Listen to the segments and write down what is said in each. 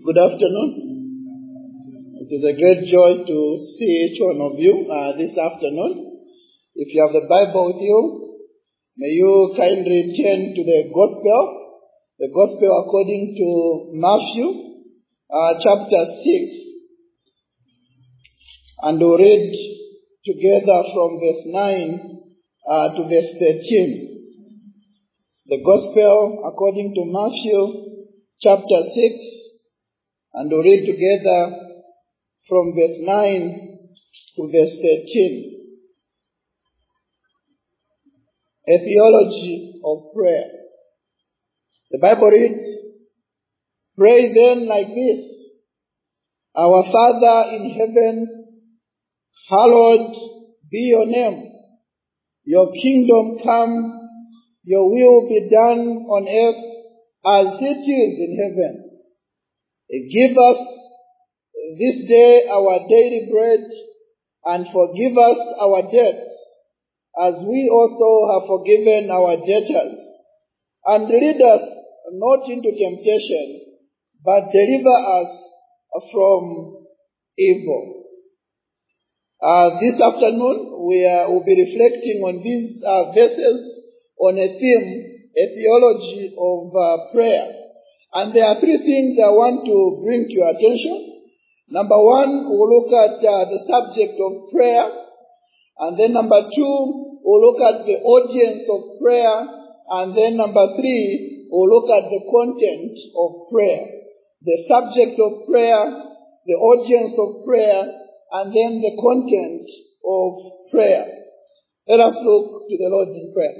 Good afternoon. It is a great joy to see each one of you this afternoon. If you have the Bible with you, may you kindly turn to the Gospel according to Matthew, chapter 6, and we'll read together from verse 9 to verse 13. The Gospel according to Matthew, chapter 6, and we'll read together from verse 9 to verse 13. A theology of prayer. The Bible reads, "Pray then like this: Our Father in heaven, hallowed be your name. Your kingdom come, your will be done on earth as it is in heaven. Give us this day our daily bread, and forgive us our debts, as we also have forgiven our debtors. And lead us not into temptation, but deliver us from evil." This afternoon, we will be reflecting on these verses on a theme, a theology of prayer. And there are three things I want to bring to your attention. Number one, we'll look at the subject of prayer. And then number two, we'll look at the audience of prayer. And then number three, we'll look at the content of prayer. The subject of prayer, the audience of prayer, and then the content of prayer. Let us look to the Lord in prayer.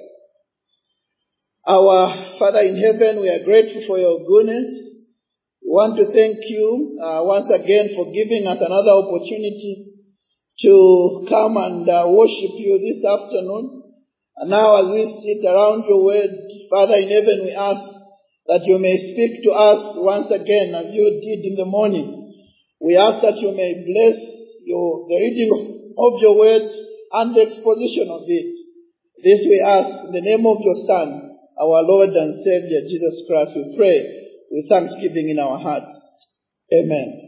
Our Father in heaven, we are grateful for your goodness. We want to thank you once again for giving us another opportunity to come and worship you this afternoon. And now as we sit around your word, Father in heaven, we ask that you may speak to us once again as you did in the morning. We ask that you may bless the reading of your word and the exposition of it. This we ask in the name of your Son, our Lord and Savior, Jesus Christ, we pray with thanksgiving in our hearts. Amen.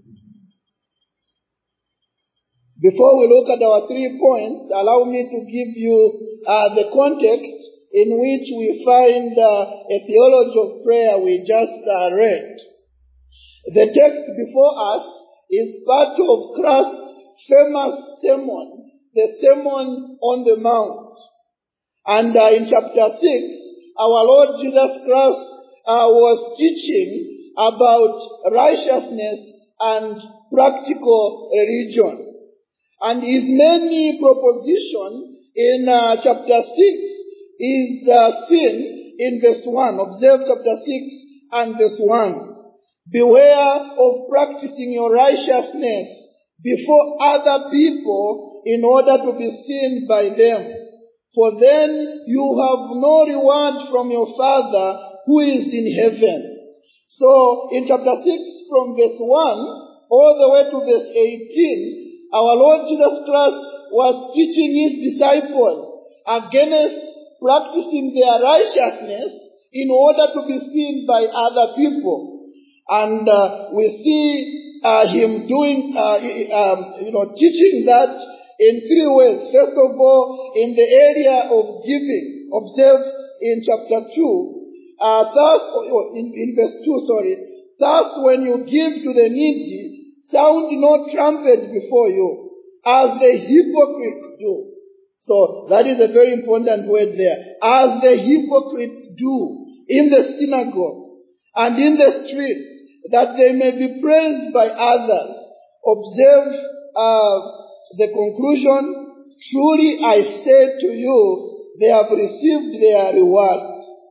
Before we look at our 3 points, allow me to give you the context in which we find a theology of prayer we just read. The text before us is part of Christ's famous sermon, the Sermon on the Mount. And in chapter 6, our Lord Jesus Christ was teaching about righteousness and practical religion. And his main proposition in chapter 6 is seen in verse 1. Observe chapter 6 and verse 1. "Beware of practicing your righteousness before other people in order to be seen by them. For then you have no reward from your Father who is in heaven." So in chapter 6 from verse 1 all the way to verse 18, our Lord Jesus Christ was teaching his disciples against practicing their righteousness in order to be seen by other people. And we see him doing, teaching that in 3 ways. First of all, in the area of giving. Observe in chapter 2, in verse 2, "Thus when you give to the needy, sound no trumpet before you, as the hypocrites do." So that is a very important word there. "As the hypocrites do in the synagogues and in the streets, that they may be praised by others." Observe the conclusion, "Truly I say to you, they have received their reward."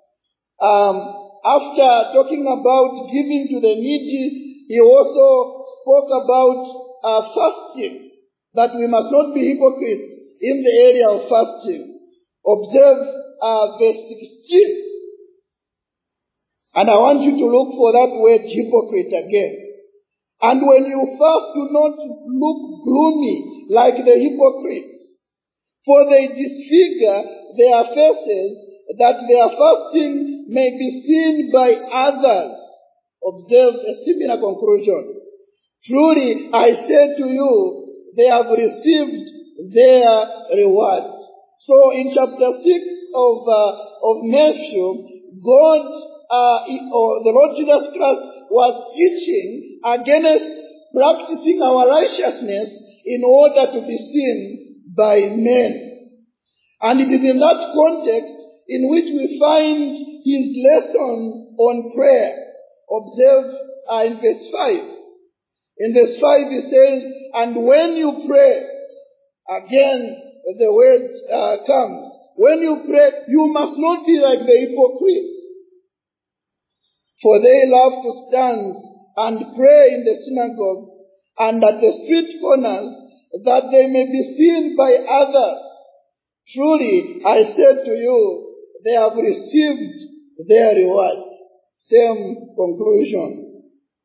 After talking about giving to the needy, he also spoke about fasting, that we must not be hypocrites in the area of fasting. Observe verse 16. And I want you to look for that word hypocrite again. "And when you fast, do not look gloomy like the hypocrites, for they disfigure their faces, that their fasting may be seen by others." observe a similar conclusion. Truly, I say to you, they have received their reward. So in chapter 6 of Matthew, God, or the Lord Jesus Christ was teaching against practicing our righteousness in order to be seen by men. And it is in that context in which we find his lesson on prayer. Observe in verse 5. In verse 5 he says, and when you pray, again the word comes, when you pray, you must not be like the hypocrites, for they love to stand and pray in the synagogues and at the street corners, that they may be seen by others. Truly, I say to you, they have received their reward. Same conclusion.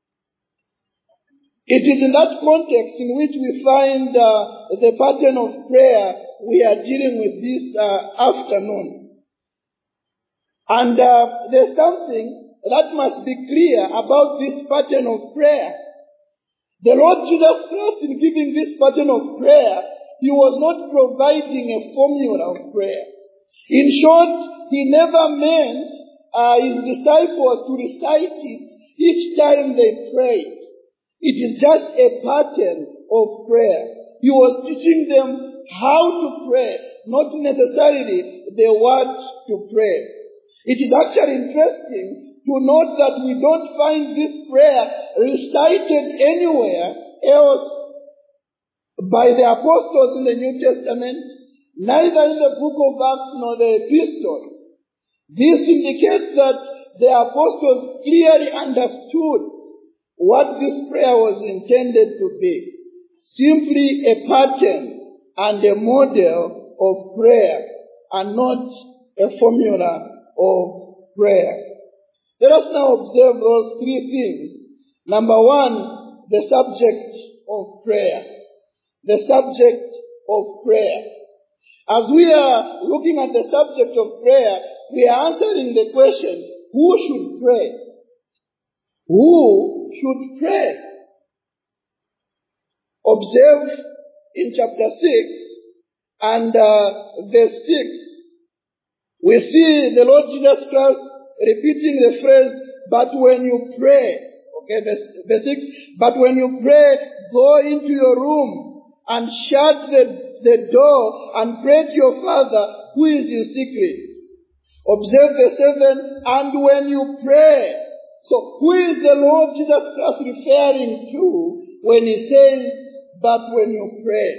It is in that context in which we find the pattern of prayer we are dealing with this afternoon. And there's something that must be clear about this pattern of prayer. The Lord Jesus Christ, in giving this pattern of prayer, he was not providing a formula of prayer. In short, he never meant his disciples to recite it each time they prayed. It is just a pattern of prayer. He was teaching them how to pray, not necessarily the words to pray. It is actually interesting to note that we don't find this prayer recited anywhere else by the apostles in the New Testament, neither in the book of Acts nor the epistles. This indicates that the apostles clearly understood what this prayer was intended to be. Simply a pattern and a model of prayer, and not a formula of prayer. Let us now observe those three things. Number one, the subject of prayer. The subject of prayer. As we are looking at the subject of prayer, we are answering the question, who should pray? Who should pray? Observe in chapter 6 and verse 6, we see the Lord Jesus Christ repeating the phrase, but when you pray, okay, verse 6, but when you pray, go into your room and shut the door and pray to your Father who is in secret. Observe verse 7, and when you pray. So who is the Lord Jesus Christ referring to when he says, but when you pray?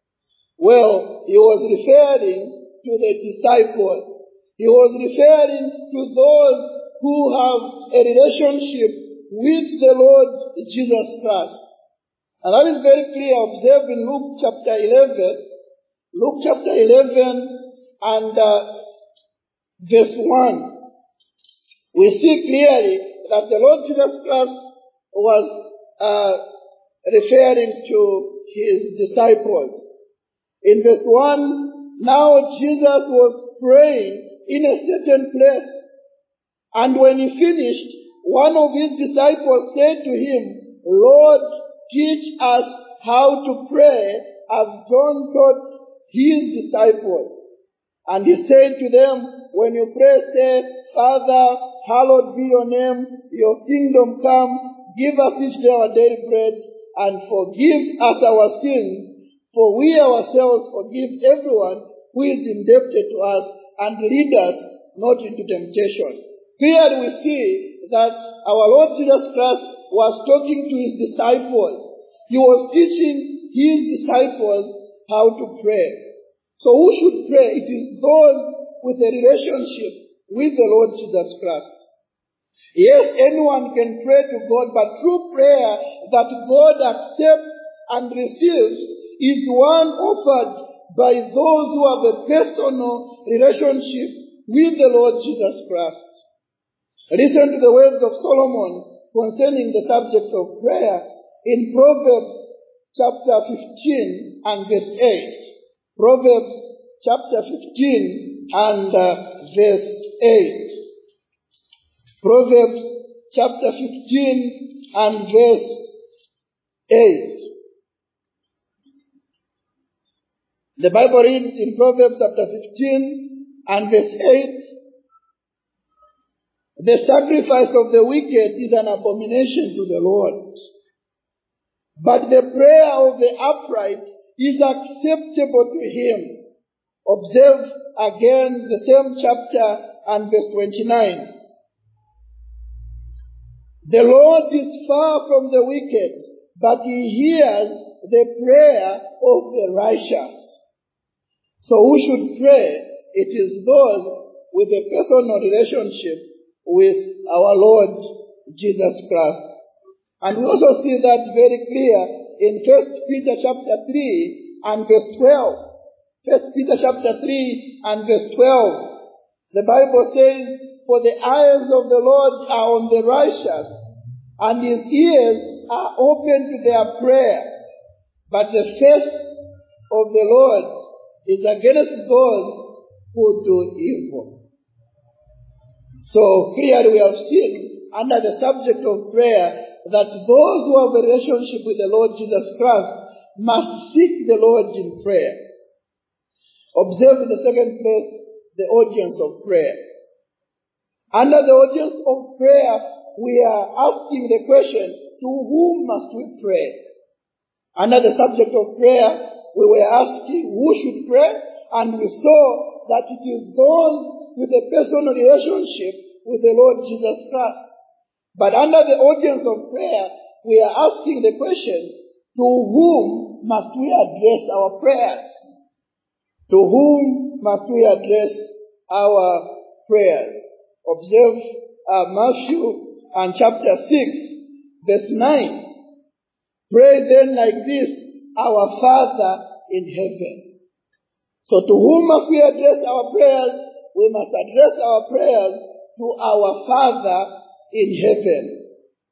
Well, he was referring to the disciples. He was referring to those who have a relationship with the Lord Jesus Christ. And that is very clear. Observe in Luke chapter 11. Luke chapter 11 and verse 1. We see clearly that the Lord Jesus Christ was referring to his disciples. In verse 1, now Jesus was praying in a certain place. And when he finished, one of his disciples said to him, Lord, teach us how to pray as John taught his disciples. And he said to them, when you pray, say, Father, hallowed be your name, your kingdom come, give us each day our daily bread, and forgive us our sins, for we ourselves forgive everyone who is indebted to us, and lead us not into temptation. Here we see that our Lord Jesus Christ was talking to his disciples. He was teaching his disciples how to pray. So who should pray? It is those with a relationship with the Lord Jesus Christ. Yes, anyone can pray to God, but true prayer that God accepts and receives is one offered by those who have a personal relationship with the Lord Jesus Christ. Listen to the words of Solomon concerning the subject of prayer in Proverbs chapter 15 and verse 8. Proverbs chapter 15 and verse 8. Proverbs chapter 15 and verse 8. The Bible reads in Proverbs chapter 15 and verse 8, the sacrifice of the wicked is an abomination to the Lord, but the prayer of the upright is acceptable to him. Observe again the same chapter and verse 29. The Lord is far from the wicked, but he hears the prayer of the righteous. So who should pray? It is those with a personal relationship with our Lord Jesus Christ. And we also see that very clear in 1 Peter chapter 3 and verse 12. 1 Peter chapter 3 and verse 12. The Bible says, for the eyes of the Lord are on the righteous, and his ears are open to their prayer. But the face of the Lord is against those who do evil. So clearly we have seen under the subject of prayer that those who have a relationship with the Lord Jesus Christ must seek the Lord in prayer. Observe in the second place the audience of prayer. Under the audience of prayer, we are asking the question, to whom must we pray? Under the subject of prayer, we were asking who should pray, and we saw that it is those with a personal relationship with the Lord Jesus Christ. But under the audience of prayer, we are asking the question, to whom must we address our prayers? To whom must we address our prayers? Observe Matthew and chapter 6, verse 9. Pray then like this, our Father in heaven. So to whom must we address our prayers? We must address our prayers to our Father in heaven.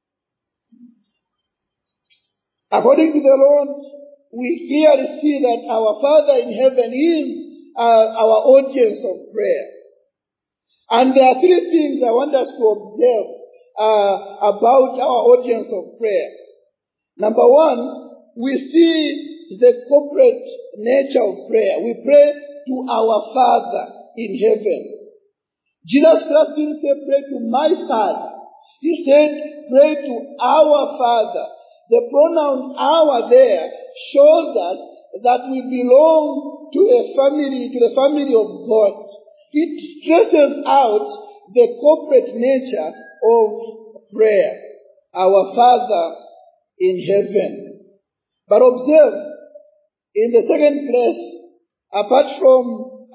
According to the Lord, we clearly see that our Father in heaven is our audience of prayer. And there are three things I want us to observe about our audience of prayer. Number one, we see the corporate nature of prayer. We pray to our Father in heaven. Jesus Christ didn't say pray to my Father. He said pray to our Father. The pronoun our there shows us that we belong to a family, to the family of God. It stresses out the corporate nature of prayer. Our Father in heaven. But observe, in the second place, apart from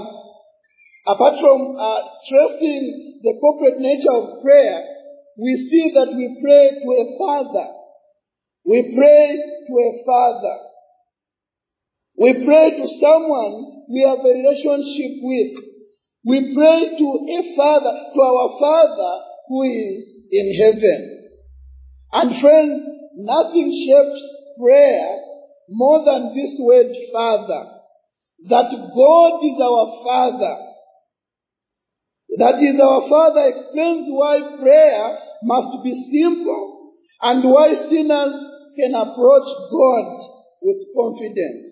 stressing the corporate nature of prayer, we see that we pray to a Father. We pray to a Father. We pray to someone we have a relationship with. We pray to a Father, to our Father who is in heaven. And friends, nothing shapes prayer more than this word Father. That God is our Father. That is our Father explains why prayer must be simple and why sinners can approach God with confidence.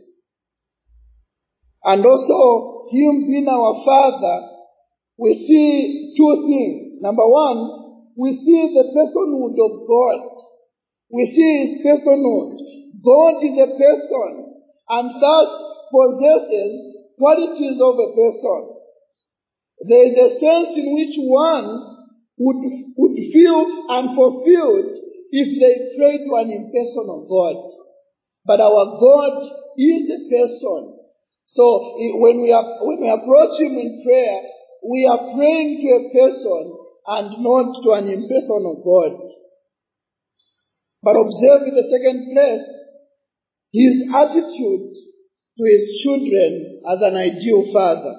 And also, Him being our Father, we see two things. Number one, we see the personhood of God. We see His personhood. God is a person and thus possesses qualities of a person. There is a sense in which one would feel unfulfilled if they pray to an impersonal God. But our God is a person. So when we approach Him in prayer, we are praying to a person and not to an impersonal God. But observe in the second place, His attitude to His children as an ideal Father.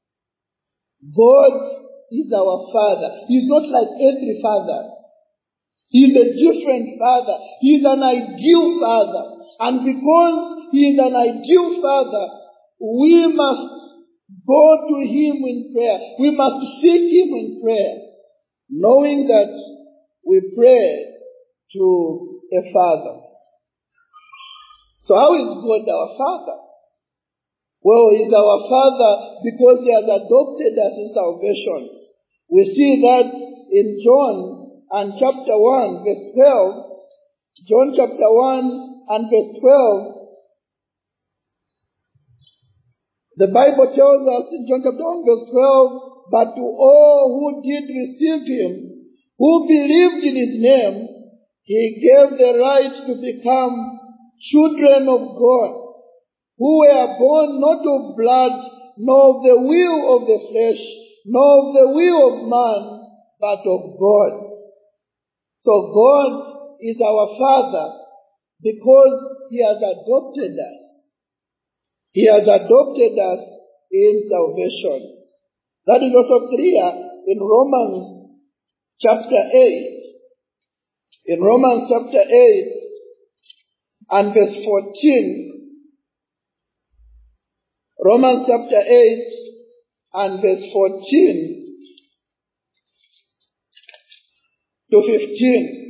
God is our Father. He is not like earthly fathers. He is a different Father. He is an ideal Father. And because He is an ideal Father, we must go to Him in prayer. We must seek Him in prayer, knowing that we pray to a Father. So how is God our Father? Well, He's our Father because He has adopted us in salvation. We see that in John and chapter 1, verse 12. John chapter 1 and verse 12. The Bible tells us in John chapter 1 verse 12, but to all who did receive Him, who believed in His name, He gave the right to become children of God, who were born not of blood, nor of the will of the flesh, nor of the will of man, but of God. So God is our Father because He has adopted us. He has adopted us in salvation. That is also clear in Romans chapter 8. In Romans chapter 8 and verse 14. Romans chapter 8 and verse 14 to 15.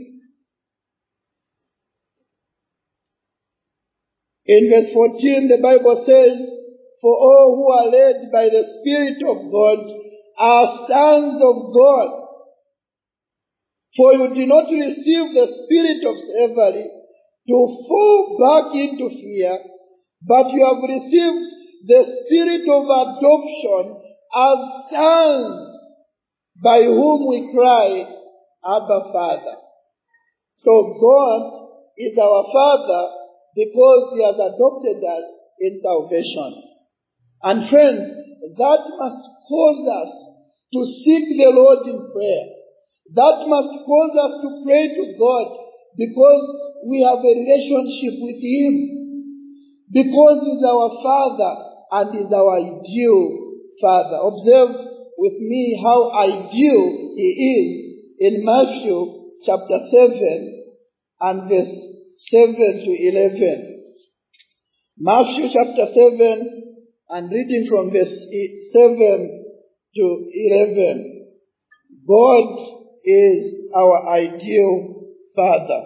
In verse 14, the Bible says, for all who are led by the Spirit of God are sons of God. For you did not receive the spirit of slavery to fall back into fear, but you have received the spirit of adoption as sons, by whom we cry, Abba, Father. So God is our Father because He has adopted us in salvation. And friends, that must cause us to seek the Lord in prayer. That must cause us to pray to God because we have a relationship with Him. Because He's our Father and He's our ideal Father. Observe with me how ideal He is in Matthew chapter 7 and verse 7 to 11. Matthew chapter 7 and reading from verse 7 to 11. God is our ideal Father.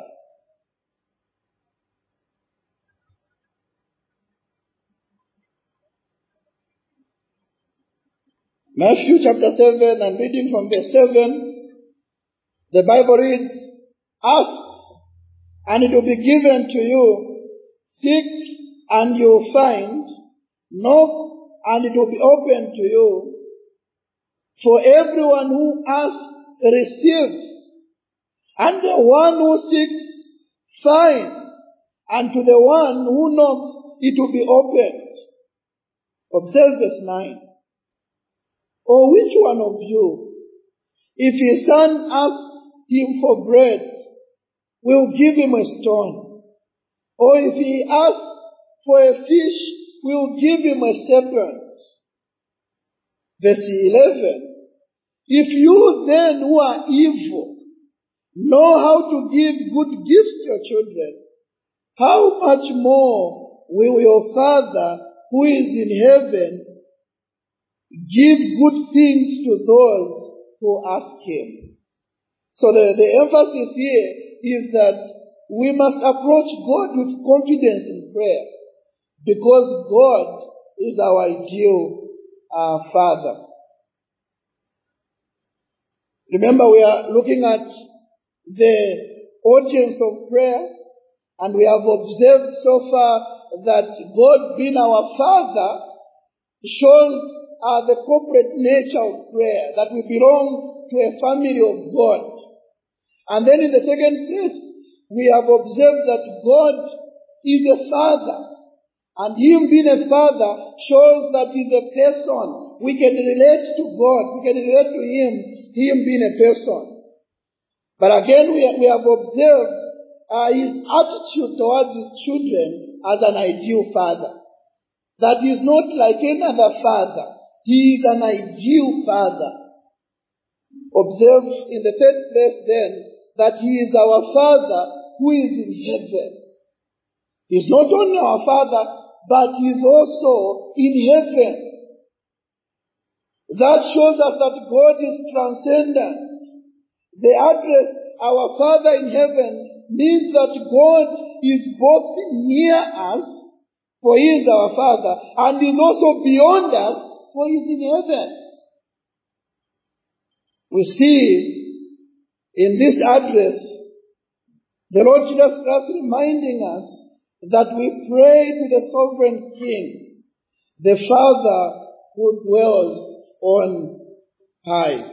Matthew chapter 7 and reading from verse 7, the Bible reads, ask and it will be given to you, seek and you will find, knock and it will be opened to you. For everyone who asks receives, and the one who seeks finds, and to the one who knocks it will be opened. Observe verse 9. Or which one of you, if his son asks him for bread, will give him a stone? Or if he asks for a fish, will give him a serpent? Verse 11. If you then who are evil know how to give good gifts to your children, how much more will your Father who is in heaven give good things to those who ask Him? So the emphasis here is that we must approach God with confidence in prayer because God is our ideal Father. Remember, we are looking at the audience of prayer, and we have observed so far that God being our Father shows the corporate nature of prayer, that we belong to a family of God. And then in the second place, we have observed that God is a Father, and Him being a Father shows that He's a person. We can relate to God, we can relate to Him being a person. But again, we have observed His attitude towards His children as an ideal Father. That He is not like any other Father. He is an ideal Father. Observe in the third place then that He is our Father who is in heaven. He is not only our Father, but He is also in heaven. That shows us that God is transcendent. The address our Father in heaven means that God is both near us, for He is our Father, and is also beyond us, for He is in heaven. We see in this address the Lord Jesus Christ reminding us that we pray to the sovereign King, the Father who dwells on high.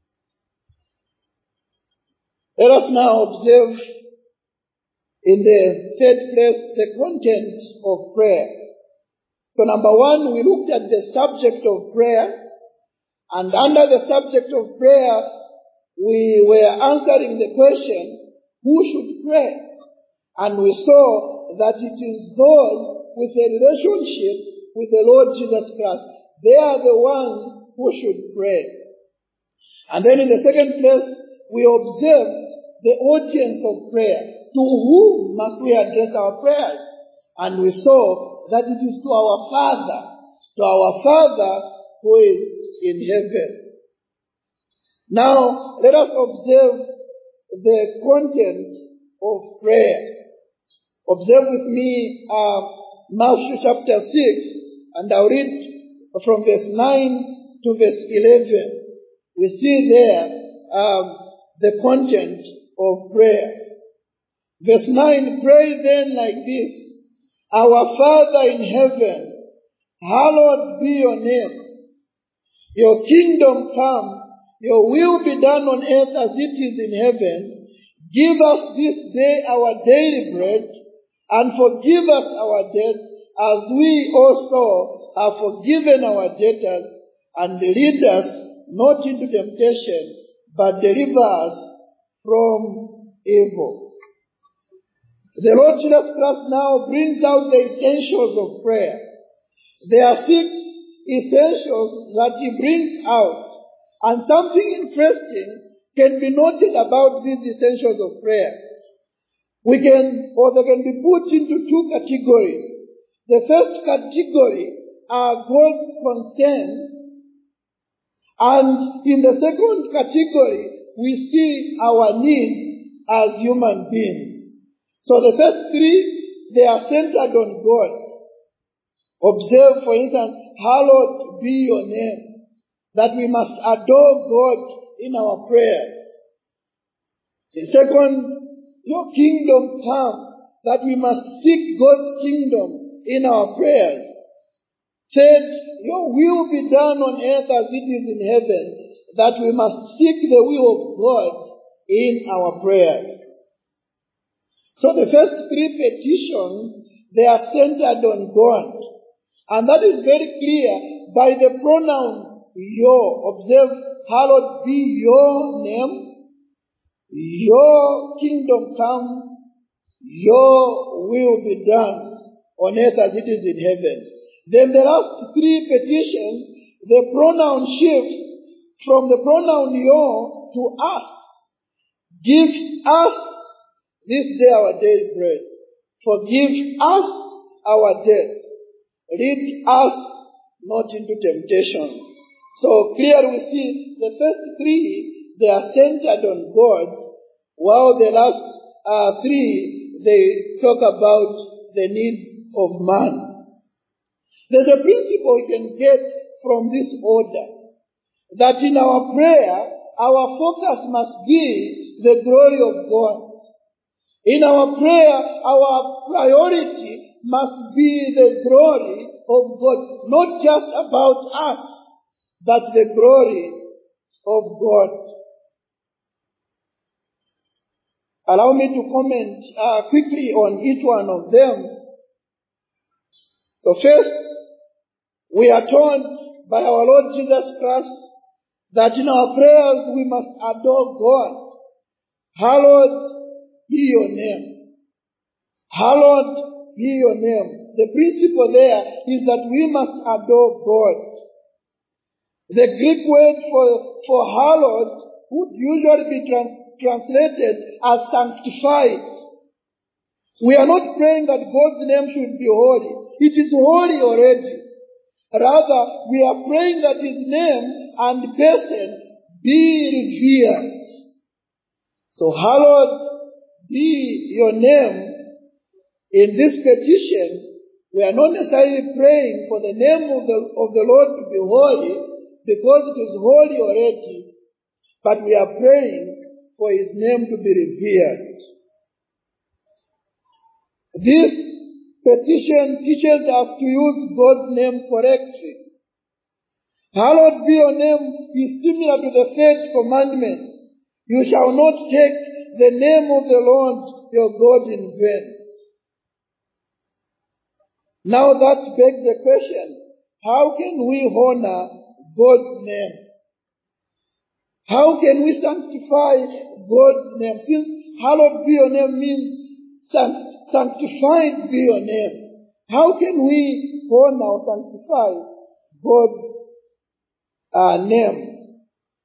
Let us now observe in the third place the content of prayer. So number one, we looked at the subject of prayer, and under the subject of prayer, we were answering the question, who should pray? And we saw that it is those with a relationship with the Lord Jesus Christ. They are the ones who should pray. And then in the second place, we observed the audience of prayer. To whom must we address our prayers? And we saw that it is to our Father who is in heaven. Now, let us observe the content of prayer. Observe with me Matthew chapter 6, and I'll read from verse 9 to verse 11. We see there the content of prayer. Verse 9, pray then like this: Our Father in heaven, hallowed be your name. Your kingdom come, your will be done on earth as it is in heaven. Give us this day our daily bread, and forgive us our debts as we also have forgiven our debtors, and lead us not into temptation, but deliver us from evil. The Lord Jesus Christ now brings out the essentials of prayer. There are 6 essentials that He brings out. And something interesting can be noted about these essentials of prayer. They can be put into 2 categories. The first category are God's concerns. And in the second category, we see our needs as human beings. So the first 3, they are centered on God. Observe, for instance, hallowed be your name, that we must adore God in our prayers. The second, your kingdom come, that we must seek God's kingdom in our prayers. Third, your will be done on earth as it is in heaven, that we must seek the will of God in our prayers. So the first 3 petitions, they are centered on God. And that is very clear by the pronoun your. Observe, hallowed be your name, your kingdom come, your will be done on earth as it is in heaven. Then the last 3 petitions, the pronoun shifts from the pronoun your to us. Give us this day our daily bread. Forgive us our debts. Lead us not into temptation. So clearly we see the first 3, they are centered on God, while the last 3, they talk about the needs of man. There's a principle we can get from this order, that in our prayer, our focus must be the glory of God. In our prayer, our priority must be the glory of God, not just about us, but the glory of God. Allow me to comment quickly on each one of them. So first, we are told by our Lord Jesus Christ that in our prayers we must adore God. Hallowed be your name. Hallowed be your name. The principle there is that we must adore God. The Greek word for hallowed would usually be translated as sanctified. We are not praying that God's name should be holy. It is holy already. Rather, we are praying that His name and person be revered. So hallowed be your name. In this petition, we are not necessarily praying for the name of the Lord to be holy, because it is holy already, but we are praying for His name to be revered. This petition teaches us to use God's name correctly. Hallowed be your name is similar to the third commandment. You shall not take the name of the Lord your God in vain. Now that begs the question, how can we honor God's name? How can we sanctify God's name? Since hallowed be your name means sanctified be your name. How can we honor or sanctify God's name?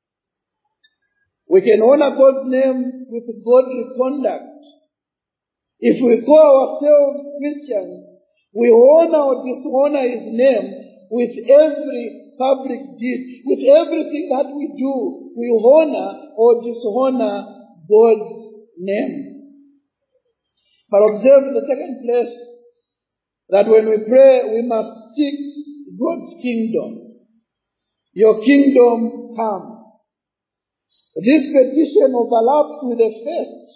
We can honor God's name with godly conduct. If we call ourselves Christians, we honor or dishonor His name with every public deed. With everything that we do, we honor or dishonor God's name. But observe in the second place that when we pray, we must seek God's kingdom. Your kingdom come. This petition overlaps with the first.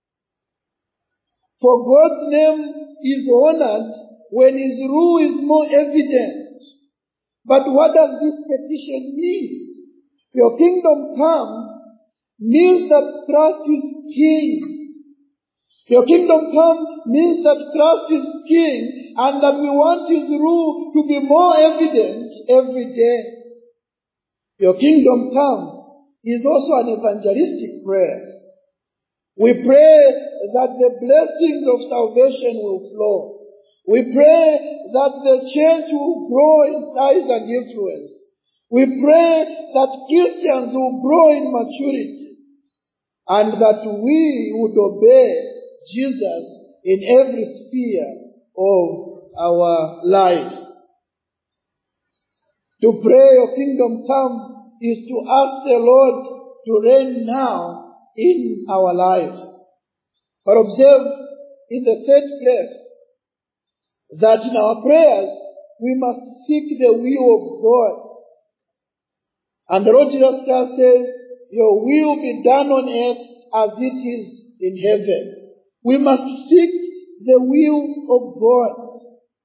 For God's name is honored when His rule is more evident. But what does this petition mean? Your kingdom come means that Christ is King. Your kingdom come means that Christ is King and that we want His rule to be more evident every day. Your kingdom come is also an evangelistic prayer. We pray that the blessings of salvation will flow. We pray that the church will grow in size and influence. We pray that Christians will grow in maturity and that we would obey Jesus in every sphere of our lives. To pray your kingdom come is to ask the Lord to reign now in our lives. But observe in the third place that in our prayers we must seek the will of God. And the Lord Jesus Christ says, your will be done on earth as it is in heaven. We must seek the will of God.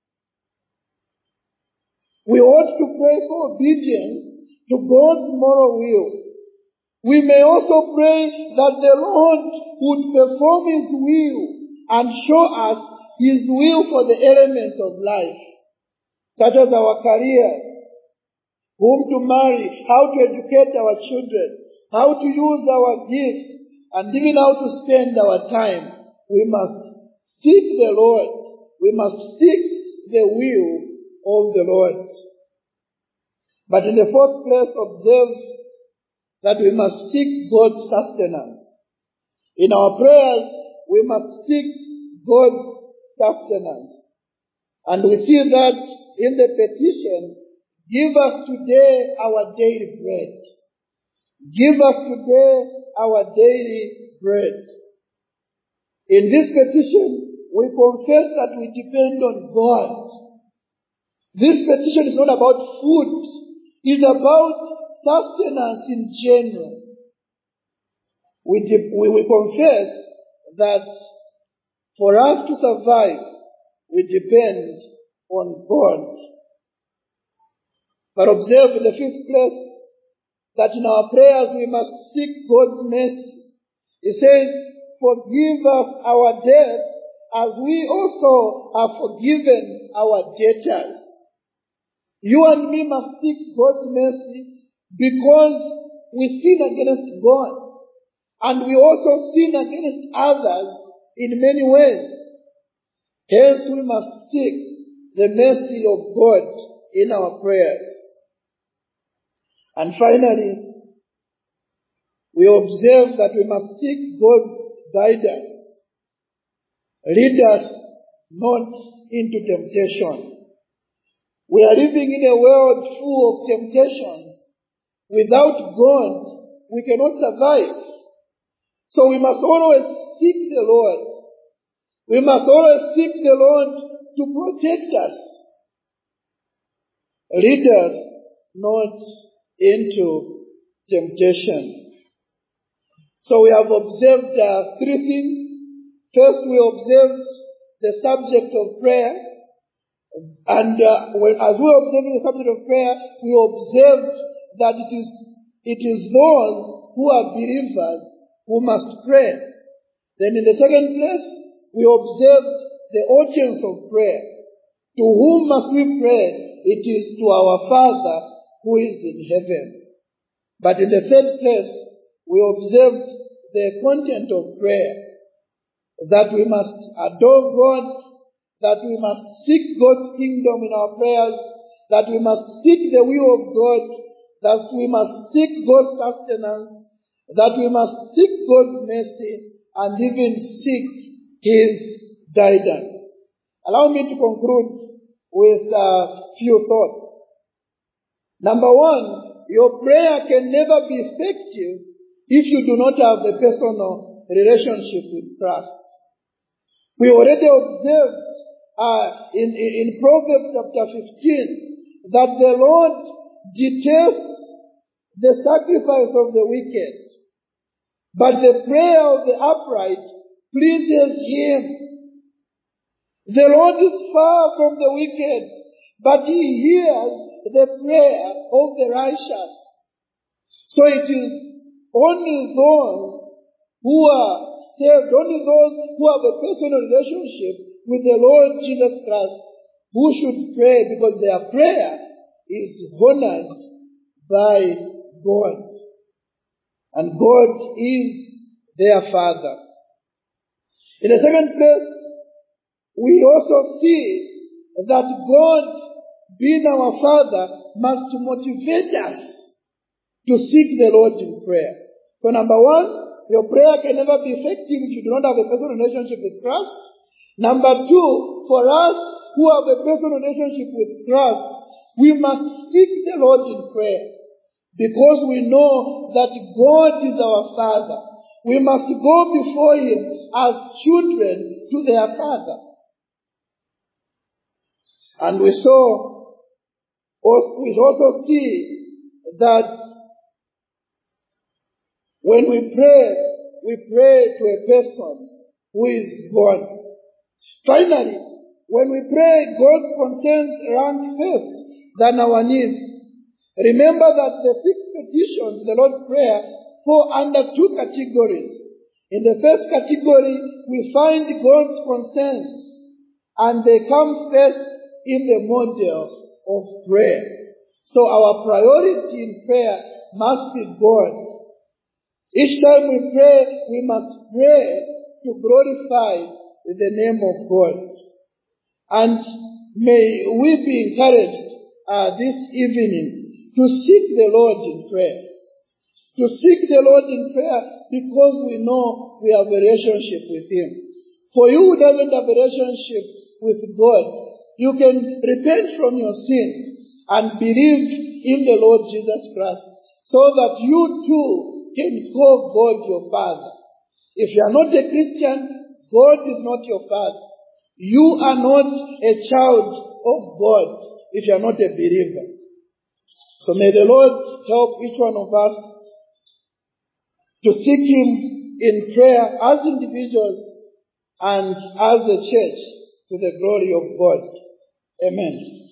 We ought to pray for obedience to God's moral will. We may also pray that the Lord would perform His will and show us His will for the elements of life, such as our careers, whom to marry, how to educate our children, how to use our gifts, and even how to spend our time. We must seek the Lord. We must seek the will of the Lord. But in the fourth place, observe that we must seek God's sustenance. In our prayers, we must seek God's sustenance. And we see that in the petition, give us today our daily bread. Give us today our daily bread. In this petition, we confess that we depend on God. This petition is not about food. It's about sustenance in general. We confess that for us to survive, we depend on God. But observe in the fifth place that in our prayers we must seek God's mercy. He says, forgive us our debts as we also have forgiven our debtors. You and me must seek God's mercy because we sin against God. And we also sin against others in many ways. Hence we must seek the mercy of God in our prayers. And finally, we observe that we must seek God's guidance. Lead us not into temptation. We are living in a world full of temptations. Without God, we cannot survive. So we must always seek the Lord. We must always seek the Lord to protect us. Lead us not into temptation. So we have observed three things. First, we observed the subject of prayer. And as we observed the subject of prayer, we observed that it is those who are believers who must pray. Then in the second place, we observed the audience of prayer. To whom must we pray? It is to our Father who is in heaven. But in the third place, we observed the content of prayer. That we must adore God, that we must seek God's kingdom in our prayers, that we must seek the will of God, that we must seek God's sustenance, that we must seek God's mercy, and even seek His guidance. Allow me to conclude with a few thoughts. Number one, your prayer can never be effective if you do not have a personal relationship with Christ. We already observed in Proverbs chapter 15 that the Lord detests the sacrifice of the wicked, but the prayer of the upright pleases Him. The Lord is far from the wicked, but He hears the prayer of the righteous. So it is only those who are saved, only those who have a personal relationship with the Lord Jesus Christ who should pray, because their prayer is honored by God. And God is their Father. In the second place, we also see that God, being our Father, must motivate us to seek the Lord in prayer. So number one, your prayer can never be effective if you do not have a personal relationship with Christ. Number two, for us who have a personal relationship with Christ, we must seek the Lord in prayer, because we know that God is our Father. We must go before Him as children to their Father. And we also see that when we pray to a person who is God. Finally, when we pray, God's concerns rank first than our needs. Remember that the 6 petitions, the Lord's Prayer, fall under 2 categories. In the first category, we find God's concerns, and they come first in the model of prayer. So our priority in prayer must be God. Each time we pray, we must pray to glorify the name of God. And may we be encouraged this evening to seek the Lord in prayer. To seek the Lord in prayer because we know we have a relationship with Him. For you who doesn't have a relationship with God, you can repent from your sins and believe in the Lord Jesus Christ, so that you too can call God your Father. If you are not a Christian, God is not your Father. You are not a child of God if you are not a believer. So may the Lord help each one of us to seek Him in prayer as individuals and as the church to the glory of God. Amen.